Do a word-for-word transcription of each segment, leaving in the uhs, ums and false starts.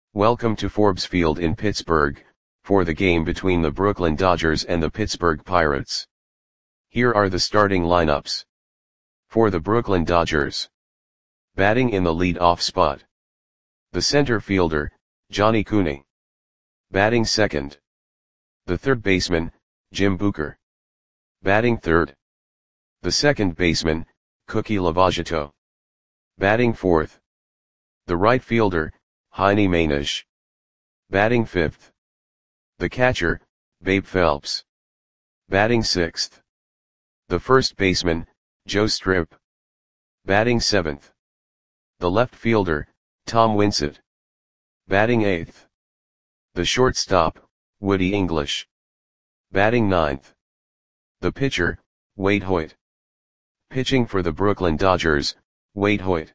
Welcome to Forbes Field in Pittsburgh, for the game between the Brooklyn Dodgers and the Pittsburgh Pirates. Here are the starting lineups. For the Brooklyn Dodgers. Batting in the lead-off spot. The center fielder, Johnny Cooney. Batting second. The third baseman, Jim Booker. Batting third. The second baseman, Cookie Lavagetto. Batting fourth. The right fielder, Heine Mainish. Batting fifth. The catcher, Babe Phelps. Batting sixth. The first baseman, Joe Strip. Batting seventh. The left fielder, Tom Winsett. Batting eighth. The shortstop, Woody English. Batting ninth. The pitcher, Wade Hoyt. Pitching for the Brooklyn Dodgers, Wade Hoyt.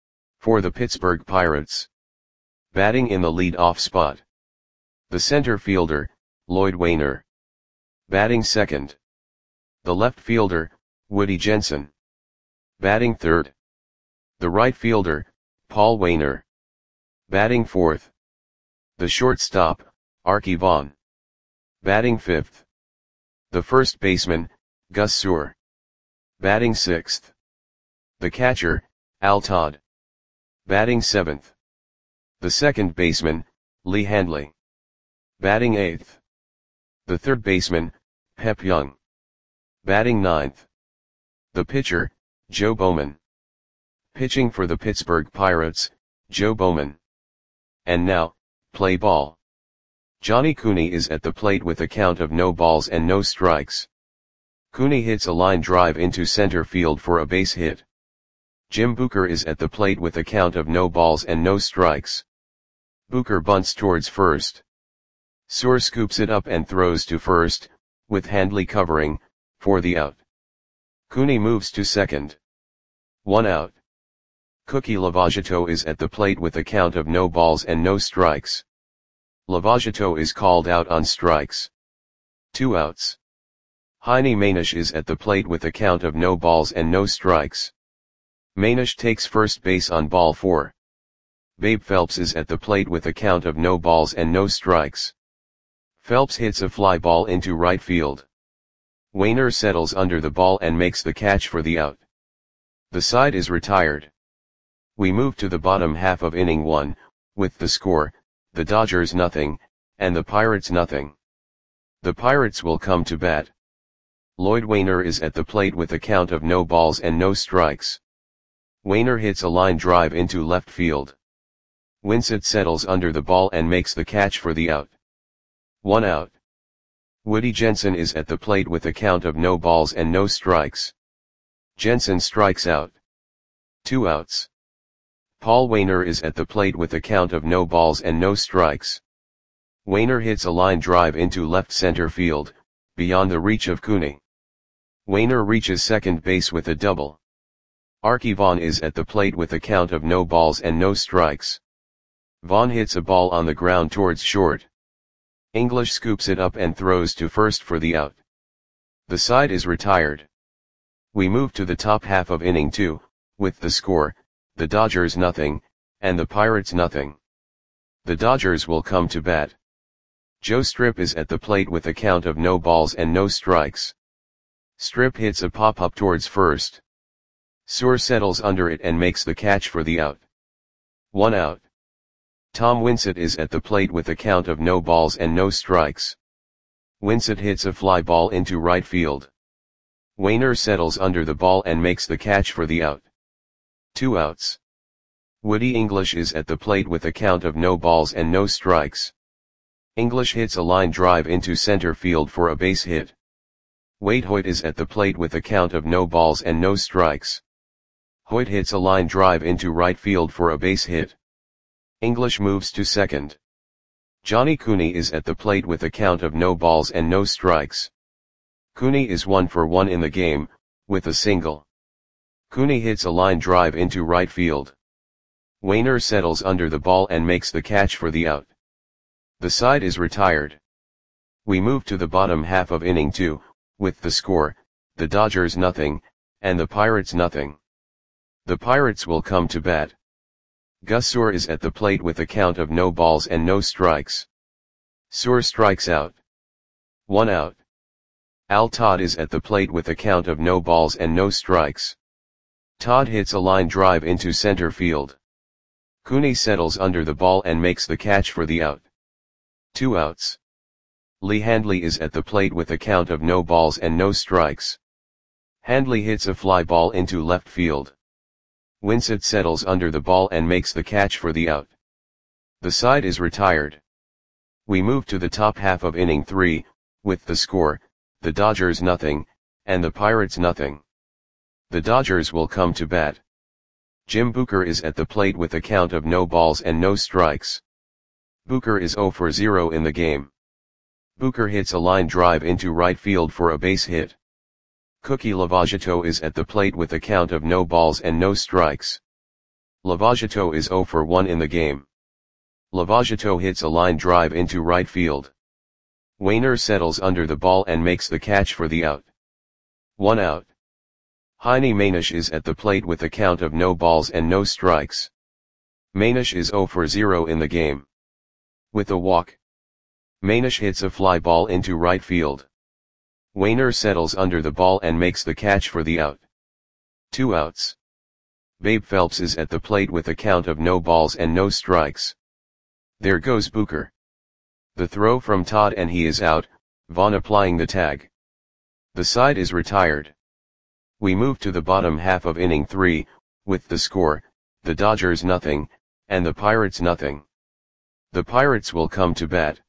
For the Pittsburgh Pirates. Batting in the lead-off spot. The center fielder, Lloyd Waner. Batting second. The left fielder, Woody Jensen. Batting third. The right fielder, Paul Waner. Batting fourth. The shortstop, Arky Vaughan. Batting fifth. The first baseman, Gus Suhr. Batting sixth. The catcher, Al Todd. Batting seventh. The second baseman, Lee Handley. Batting eighth. The third baseman, Pep Young. Batting ninth. The pitcher, Joe Bowman. Pitching for the Pittsburgh Pirates, Joe Bowman. And now, play ball. Johnny Cooney is at the plate with a count of no balls and no strikes. Cooney hits a line drive into center field for a base hit. Jim Booker is at the plate with a count of no balls and no strikes. Booker bunts towards first. Suhr scoops it up and throws to first, with Handley covering, for the out. Cooney moves to second. One out. Cookie Lavagetto is at the plate with a count of no balls and no strikes. Lavagetto is called out on strikes. Two outs. Heine Mainish is at the plate with a count of no balls and no strikes. Mainish takes first base on ball four. Babe Phelps is at the plate with a count of no balls and no strikes. Phelps hits a fly ball into right field. Waner settles under the ball and makes the catch for the out. The side is retired. We move to the bottom half of inning one, with the score, the Dodgers nothing, and the Pirates nothing. The Pirates will come to bat. Lloyd Waner is at the plate with a count of no balls and no strikes. Waner hits a line drive into left field. Winsett settles under the ball and makes the catch for the out. One out. Woody Jensen is at the plate with a count of no balls and no strikes. Jensen strikes out. Two outs. Paul Waner is at the plate with a count of no balls and no strikes. Waner hits a line drive into left center field, beyond the reach of Cooney. Waner reaches second base with a double. Arky Vaughan is at the plate with a count of no balls and no strikes. Vaughan hits a ball on the ground towards short. English scoops it up and throws to first for the out. The side is retired. We move to the top half of inning two, with the score, the Dodgers nothing, and the Pirates nothing. The Dodgers will come to bat. Joe Strip is at the plate with a count of no balls and no strikes. Strip hits a pop-up towards first. Suhr settles under it and makes the catch for the out. One out. Tom Winsett is at the plate with a count of no balls and no strikes. Winsett hits a fly ball into right field. Waner settles under the ball and makes the catch for the out. Two outs. Woody English is at the plate with a count of no balls and no strikes. English hits a line drive into center field for a base hit. Wade Hoyt is at the plate with a count of no balls and no strikes. Hoyt hits a line drive into right field for a base hit. English moves to second. Johnny Cooney is at the plate with a count of no balls and no strikes. Cooney is one for one in the game, with a single. Cooney hits a line drive into right field. Waner settles under the ball and makes the catch for the out. The side is retired. We move to the bottom half of inning two, with the score, the Dodgers nothing, and the Pirates nothing. The Pirates will come to bat. Gus Soor is at the plate with a count of no balls and no strikes. Soor strikes out. One out. Al Todd is at the plate with a count of no balls and no strikes. Todd hits a line drive into center field. Cooney settles under the ball and makes the catch for the out. Two outs. Lee Handley is at the plate with a count of no balls and no strikes. Handley hits a fly ball into left field. Winsett settles under the ball and makes the catch for the out. The side is retired. We move to the top half of inning three, with the score, the Dodgers nothing, and the Pirates nothing. The Dodgers will come to bat. Jim Booker is at the plate with a count of no balls and no strikes. Booker is zero for zero in the game. Booker hits a line drive into right field for a base hit. Cookie Lavagetto is at the plate with a count of no balls and no strikes. Lavagetto is zero for one in the game. Lavagetto hits a line drive into right field. Wainer settles under the ball and makes the catch for the out. One out. Heine Manish is at the plate with a count of no balls and no strikes. Manish is zero for zero in the game. With a walk, Manish hits a fly ball into right field. Wainer settles under the ball and makes the catch for the out. Two outs. Babe Phelps is at the plate with a count of no balls and no strikes. There goes Booker. The throw from Todd and he is out, Vaughn applying the tag. The side is retired. We move to the bottom half of inning three, with the score, the Dodgers nothing, and the Pirates nothing. The Pirates will come to bat.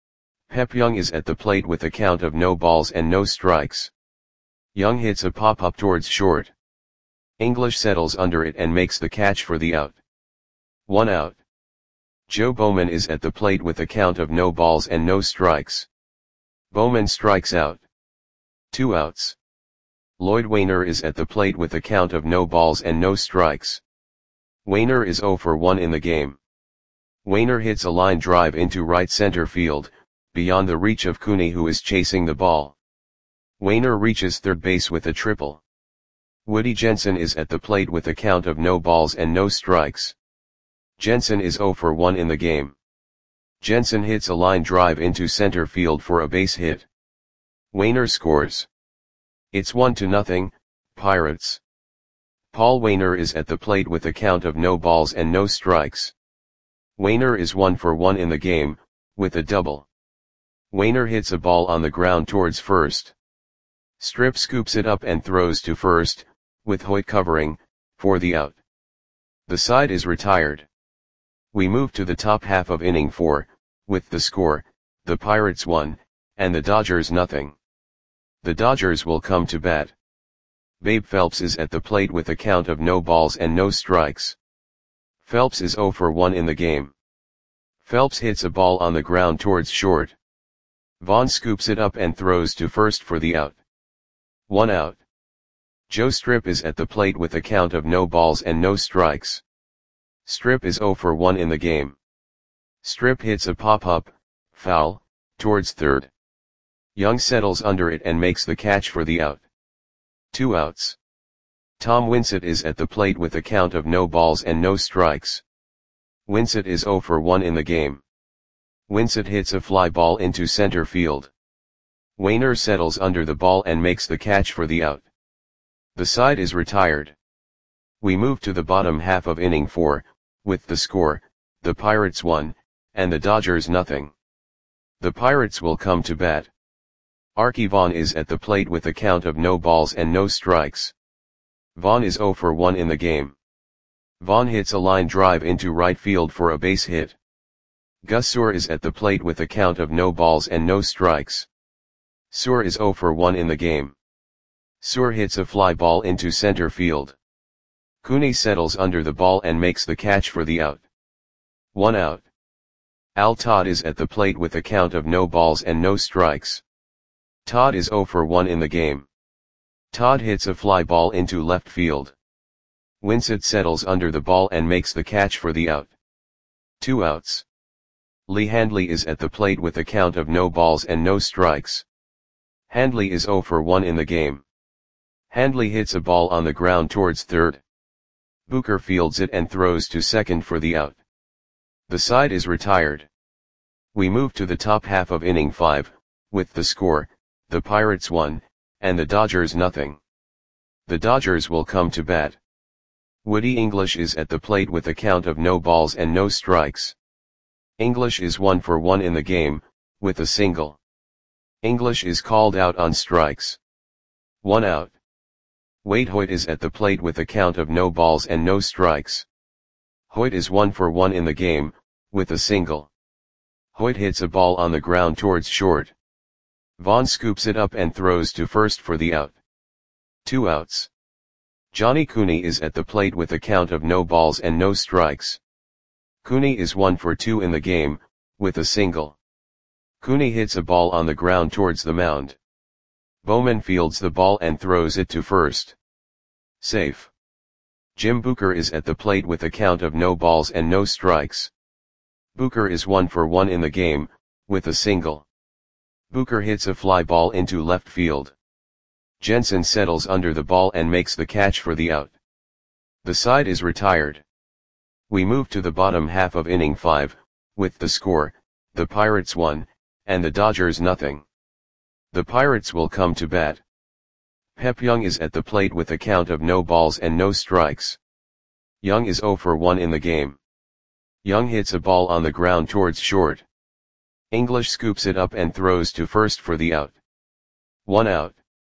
Pep Young is at the plate with a count of no balls and no strikes. Young hits a pop-up towards short. English settles under it and makes the catch for the out. One out. Joe Bowman is at the plate with a count of no balls and no strikes. Bowman strikes out. Two outs. Lloyd Wainer is at the plate with a count of no balls and no strikes. Wainer is zero for one in the game. Wainer hits a line drive into right center field, beyond the reach of Cooney who is chasing the ball. Wainer reaches third base with a triple. Woody Jensen is at the plate with a count of no balls and no strikes. Jensen is zero for one in the game. Jensen hits a line drive into center field for a base hit. Wainer scores. It's one to nothing, Pirates. Paul Wainer is at the plate with a count of no balls and no strikes. Wainer is one for one in the game, with a double. Wainer hits a ball on the ground towards first. Strip scoops it up and throws to first, with Hoyt covering, for the out. The side is retired. We move to the top half of inning four, with the score, the Pirates one, and the Dodgers nothing. The Dodgers will come to bat. Babe Phelps is at the plate with a count of no balls and no strikes. Phelps is zero for one in the game. Phelps hits a ball on the ground towards short. Vaughn scoops it up and throws to first for the out. One out. Joe Strip is at the plate with a count of no balls and no strikes. Strip is zero for one in the game. Strip hits a pop-up, foul, towards third. Young settles under it and makes the catch for the out. Two outs. Tom Winsett is at the plate with a count of no balls and no strikes. Winsett is zero for one in the game. Winsett hits a fly ball into center field. Wainer settles under the ball and makes the catch for the out. The side is retired. We move to the bottom half of inning four, with the score, the Pirates one, and the Dodgers nothing. The Pirates will come to bat. Archie Vaughn is at the plate with a count of no balls and no strikes. Vaughn is zero for one in the game. Vaughn hits a line drive into right field for a base hit. Gus Soor is at the plate with a count of no balls and no strikes. Soor is zero for one in the game. Soor hits a fly ball into center field. Cooney settles under the ball and makes the catch for the out. One out. Al Todd is at the plate with a count of no balls and no strikes. Todd is zero for one in the game. Todd hits a fly ball into left field. Winsett settles under the ball and makes the catch for the out. Two outs. Lee Handley is at the plate with a count of no balls and no strikes. Handley is zero for one in the game. Handley hits a ball on the ground towards third. Booker fields it and throws to second for the out. The side is retired. We move to the top half of inning five, with the score, the Pirates one, and the Dodgers nothing. The Dodgers will come to bat. Woody English is at the plate with a count of no balls and no strikes. English is one for one in the game, with a single. English is called out on strikes. One out. Wade Hoyt is at the plate with a count of no balls and no strikes. Hoyt is one for one in the game, with a single. Hoyt hits a ball on the ground towards short. Vaughn scoops it up and throws to first for the out. Two outs. Johnny Cooney is at the plate with a count of no balls and no strikes. Cooney is one for two in the game, with a single. Cooney hits a ball on the ground towards the mound. Bowman fields the ball and throws it to first. Safe. Jim Booker is at the plate with a count of no balls and no strikes. Booker is one for one in the game, with a single. Booker hits a fly ball into left field. Jensen settles under the ball and makes the catch for the out. The side is retired. We move to the bottom half of inning five, with the score, the Pirates one, and the Dodgers nothing. The Pirates will come to bat. Pep Young is at the plate with a count of no balls and no strikes. Young is zero for one in the game. Young hits a ball on the ground towards short. English scoops it up and throws to first for the out. One out.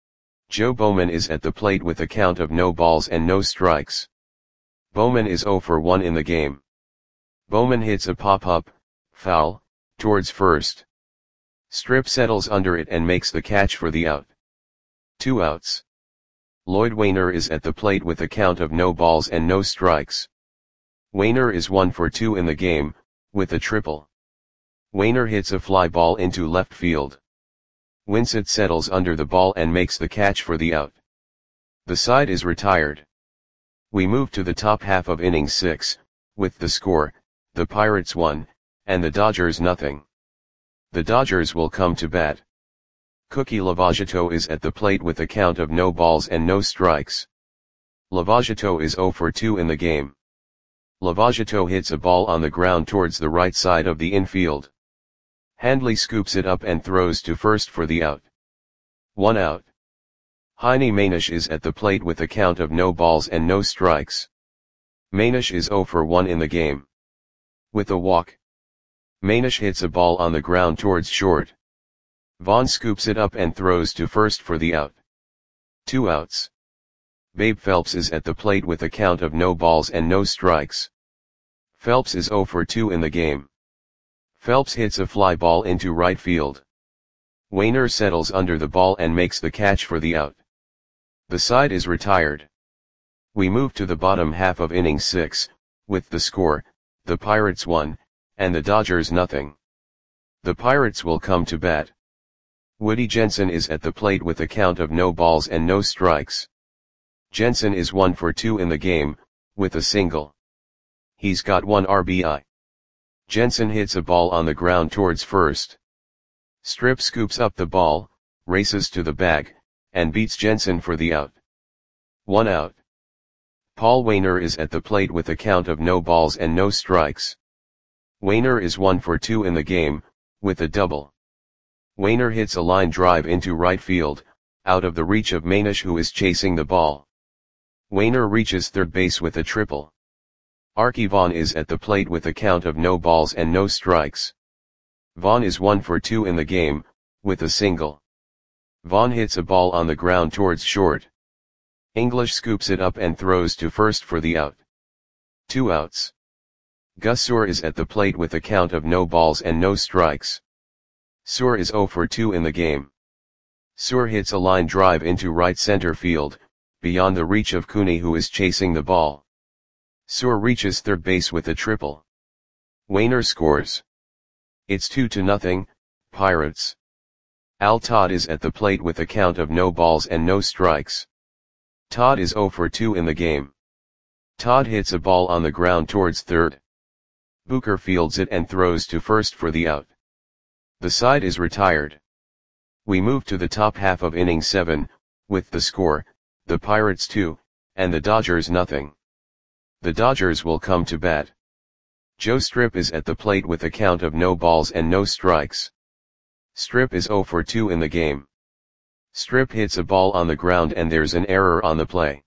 Joe Bowman is at the plate with a count of no balls and no strikes. Bowman is zero for one in the game. Bowman hits a pop-up, foul, towards first. Strip settles under it and makes the catch for the out. Two outs. Lloyd Wainer is at the plate with a count of no balls and no strikes. Wainer is one for two in the game, with a triple. Wainer hits a fly ball into left field. Winsett settles under the ball and makes the catch for the out. The side is retired. We move to the top half of inning six, with the score, the Pirates one, and the Dodgers nothing. The Dodgers will come to bat. Cookie Lavagetto is at the plate with a count of no balls and no strikes. Lavagetto is zero for two in the game. Lavagetto hits a ball on the ground towards the right side of the infield. Handley scoops it up and throws to first for the out. One out. Heine Manish is at the plate with a count of no balls and no strikes. Manish is zero for one in the game. With a walk. Manish hits a ball on the ground towards short. Vaughn scoops it up and throws to first for the out. Two outs. Babe Phelps is at the plate with a count of no balls and no strikes. Phelps is zero for two in the game. Phelps hits a fly ball into right field. Wainer settles under the ball and makes the catch for the out. The side is retired. We move to the bottom half of inning six, with the score, the Pirates one, and the Dodgers nothing. The Pirates will come to bat. Woody Jensen is at the plate with a count of no balls and no strikes. Jensen is one for two in the game, with a single. He's got one R B I. Jensen hits a ball on the ground towards first. Strip scoops up the ball, races to the bag, and beats Jensen for the out. One out. Paul Wainer is at the plate with a count of no balls and no strikes. Wainer is one for two in the game, with a double. Wainer hits a line drive into right field, out of the reach of Manish who is chasing the ball. Wainer reaches third base with a triple. Archie Vaughn is at the plate with a count of no balls and no strikes. Vaughn is one for two in the game, with a single. Vaughn hits a ball on the ground towards short. English scoops it up and throws to first for the out. Two outs. Gus Suhr is at the plate with a count of no balls and no strikes. Suhr is zero for two in the game. Suhr hits a line drive into right center field, beyond the reach of Cooney who is chasing the ball. Suhr reaches third base with a triple. Wainer scores. It's two to nothing, Pirates. Al Todd is at the plate with a count of no balls and no strikes. Todd is zero for two in the game. Todd hits a ball on the ground towards third. Booker fields it and throws to first for the out. The side is retired. We move to the top half of inning seven, with the score, the Pirates two, and the Dodgers nothing. The Dodgers will come to bat. Joe Strip is at the plate with a count of no balls and no strikes. Strip is zero for two in the game. Strip hits a ball on the ground and there's an error on the play.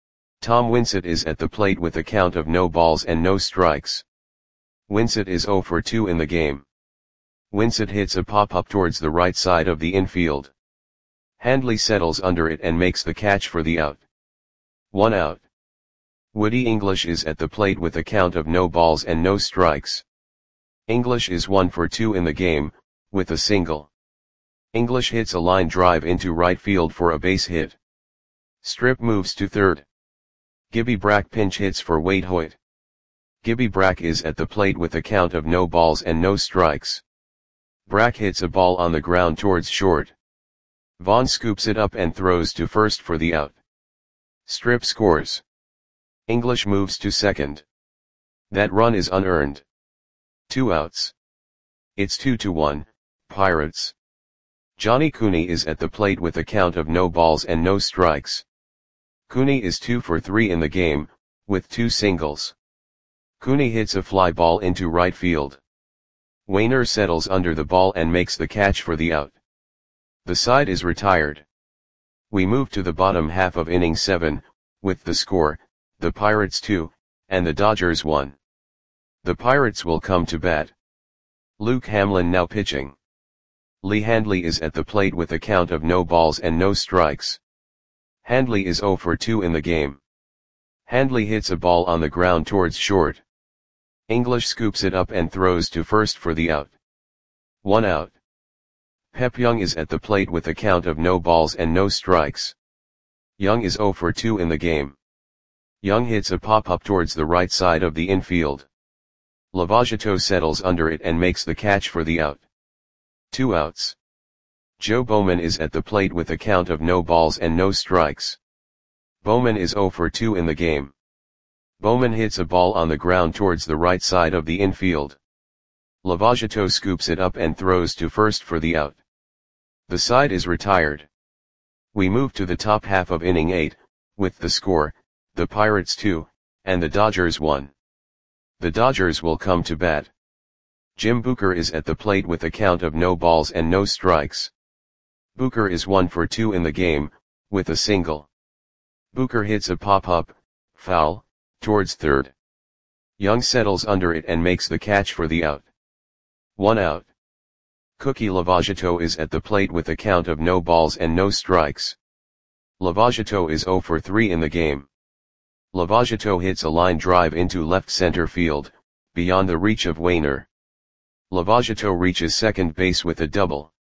Tom Winsett is at the plate with a count of no balls and no strikes. Winsett is zero for two in the game. Winsett hits a pop-up towards the right side of the infield. Handley settles under it and makes the catch for the out. One out. Woody English is at the plate with a count of no balls and no strikes. English is one for two in the game, with a single. English hits a line drive into right field for a base hit. Strip moves to third. Gibby Brack pinch hits for Wade Hoyt. Gibby Brack is at the plate with a count of no balls and no strikes. Brack hits a ball on the ground towards short. Vaughn scoops it up and throws to first for the out. Strip scores. English moves to second. That run is unearned. Two outs. It's two to one, Pirates. Johnny Cooney is at the plate with a count of no balls and no strikes. Cooney is two for three in the game, with two singles. Cooney hits a fly ball into right field. Wainer settles under the ball and makes the catch for the out. The side is retired. We move to the bottom half of inning seven, with the score, the Pirates two, and the Dodgers one. The Pirates will come to bat. Luke Hamlin now pitching. Lee Handley is at the plate with a count of no balls and no strikes. Handley is zero for two in the game. Handley hits a ball on the ground towards short. English scoops it up and throws to first for the out. One out. Pep Young is at the plate with a count of no balls and no strikes. Young is zero for two in the game. Young hits a pop-up towards the right side of the infield. Lavageto settles under it and makes the catch for the out. Two outs. Joe Bowman is at the plate with a count of no balls and no strikes. Bowman is zero for two in the game. Bowman hits a ball on the ground towards the right side of the infield. Lavageto scoops it up and throws to first for the out. The side is retired. We move to the top half of inning eight, with the score, the Pirates two, and the Dodgers one. The Dodgers will come to bat. Jim Booker is at the plate with a count of no balls and no strikes. Booker is one for two in the game, with a single. Booker hits a pop-up, foul, towards third. Young settles under it and makes the catch for the out. One out. Cookie Lavageto is at the plate with a count of no balls and no strikes. Lavageto is zero for three in the game. Lavageto hits a line drive into left center field, beyond the reach of Wainer. Lavageto reaches second base with a double.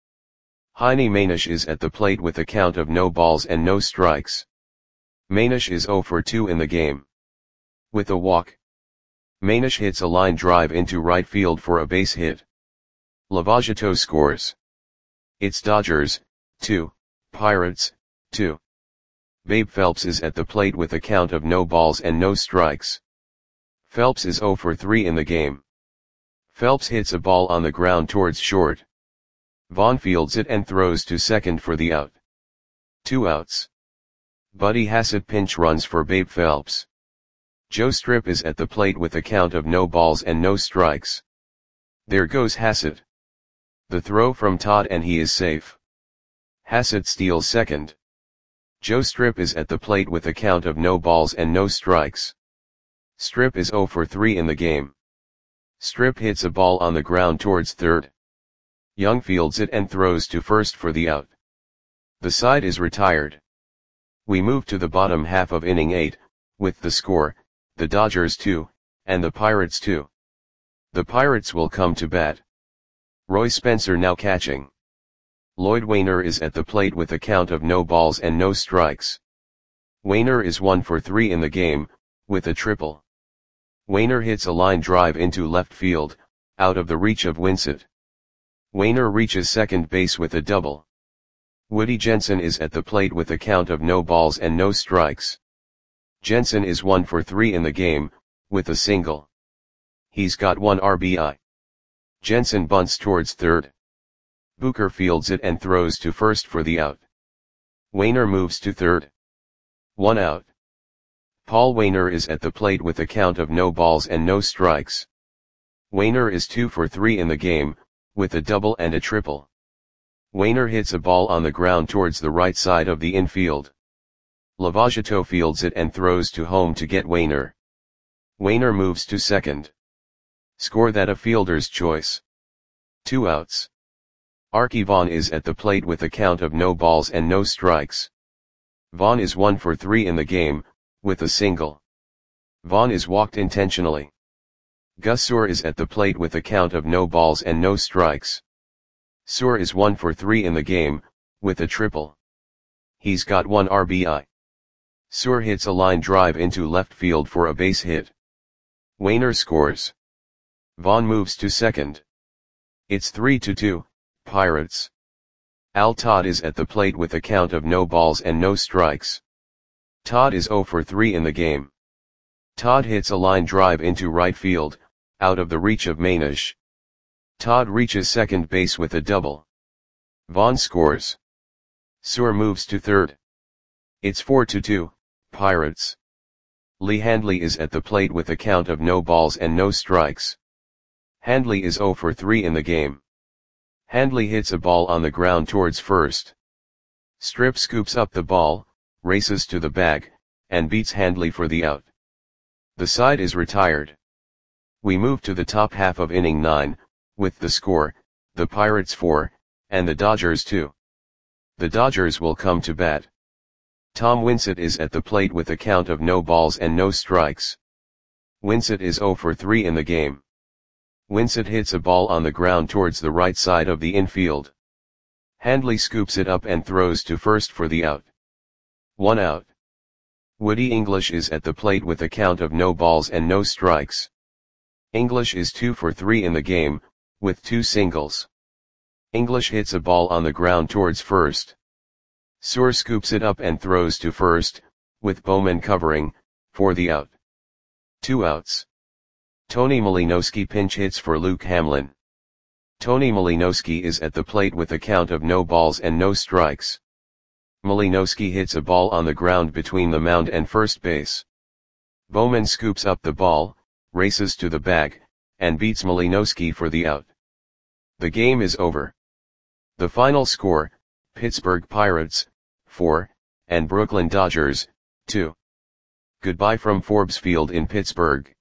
Heine Manish is at the plate with a count of no balls and no strikes. Manish is zero for two in the game. With a walk. Manish hits a line drive into right field for a base hit. Lavageto scores. It's Dodgers, two, Pirates, two. Babe Phelps is at the plate with a count of no balls and no strikes. Phelps is zero for three in the game. Phelps hits a ball on the ground towards short. Vaughn fields it and throws to second for the out. Two outs. Buddy Hassett pinch runs for Babe Phelps. Joe Strip is at the plate with a count of no balls and no strikes. There goes Hassett. The throw from Todd and he is safe. Hassett steals second. Joe Strip is at the plate with a count of no balls and no strikes. Strip is zero for three in the game. Strip hits a ball on the ground towards third. Young fields it and throws to first for the out. The side is retired. We move to the bottom half of inning eight, with the score, the Dodgers two, and the Pirates two. The Pirates will come to bat. Roy Spencer now catching. Lloyd Wainer is at the plate with a count of no balls and no strikes. Wainer is one for three in the game, with a triple. Wainer hits a line drive into left field, out of the reach of Winsett. Wainer reaches second base with a double. Woody Jensen is at the plate with a count of no balls and no strikes. Jensen is one for three in the game, with a single. He's got one R B I. Jensen bunts towards third. Booker fields it and throws to first for the out. Wainer moves to third. One out. Paul Waner is at the plate with a count of no balls and no strikes. Waner is two for three in the game, with a double and a triple. Waner hits a ball on the ground towards the right side of the infield. Lavagetto fields it and throws to home to get Waner. Waner moves to second. Score that a fielder's choice. Two outs. Archie Vaughan is at the plate with a count of no balls and no strikes. Vaughan is one for three in the game, with a single. Vaughan is walked intentionally. Gus Suhr is at the plate with a count of no balls and no strikes. Suhr is one for three in the game, with a triple. He's got one R B I. Suhr hits a line drive into left field for a base hit. Waner scores. Vaughan moves to second. It's three to two, Pirates. Al Todd is at the plate with a count of no balls and no strikes. Todd is zero for three in the game. Todd hits a line drive into right field, out of the reach of Manish. Todd reaches second base with a double. Vaughan scores. Suhr moves to third. It's four to two, Pirates. Lee Handley is at the plate with a count of no balls and no strikes. Handley is zero for three in the game. Handley hits a ball on the ground towards first. Strip scoops up the ball, races to the bag, and beats Handley for the out. The side is retired. We move to the top half of inning nine, with the score, the Pirates four, and the Dodgers two. The Dodgers will come to bat. Tom Winsett is at the plate with a count of no balls and no strikes. Winsett is zero for three in the game. Winsett hits a ball on the ground towards the right side of the infield. Handley scoops it up and throws to first for the out. One out. Woody English is at the plate with a count of no balls and no strikes. English is two for three in the game, with two singles. English hits a ball on the ground towards first. Suhr scoops it up and throws to first, with Bowman covering, for the out. Two outs. Tony Malinowski pinch hits for Luke Hamlin. Tony Malinowski is at the plate with a count of no balls and no strikes. Malinowski hits a ball on the ground between the mound and first base. Bowman scoops up the ball, races to the bag, and beats Malinowski for the out. The game is over. The final score, Pittsburgh Pirates, four, and Brooklyn Dodgers, two. Goodbye from Forbes Field in Pittsburgh.